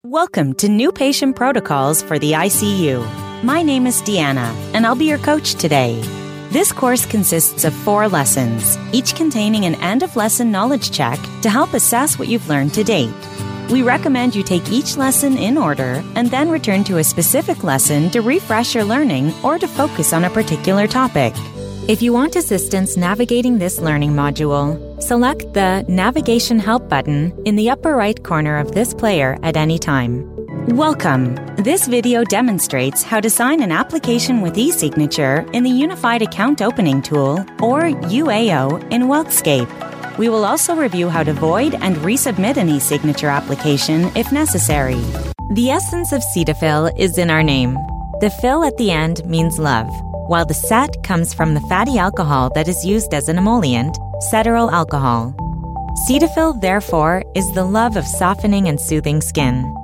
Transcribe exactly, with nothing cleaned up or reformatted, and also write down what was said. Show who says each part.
Speaker 1: Welcome to New Patient Protocols for the I C U. My name is Deanna, and I'll be your coach today. This course consists of four lessons, each containing an end-of-lesson knowledge check to help assess what you've learned to date. We recommend you take each lesson in order and then return to a specific lesson to refresh your learning or to focus on a particular topic. If you want assistance navigating this learning module, select the Navigation Help button in the upper right corner of this player at any time. Welcome! This video demonstrates how to sign an application with eSignature in the Unified Account Opening Tool, or U A O, in WealthScape. We will also review how to void and resubmit an eSignature application if necessary. The essence of Cetaphil is in our name. The "phil" at the end means love, while the "cet" comes from the fatty alcohol that is used as an emollient, cetearyl alcohol. Cetaphil, therefore, is the love of softening and soothing skin.